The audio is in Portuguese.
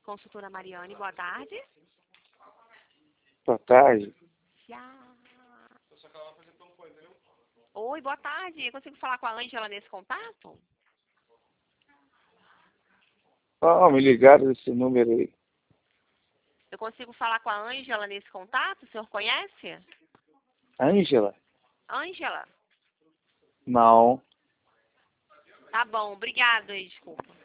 Consultora Mariane, boa tarde. Boa tarde. Oi, boa tarde. Eu consigo falar com a Ângela nesse contato? Me ligaram desse número aí. Eu consigo falar com a Ângela nesse contato? O senhor conhece? Ângela? Ângela? Não. Tá bom, obrigada, desculpa.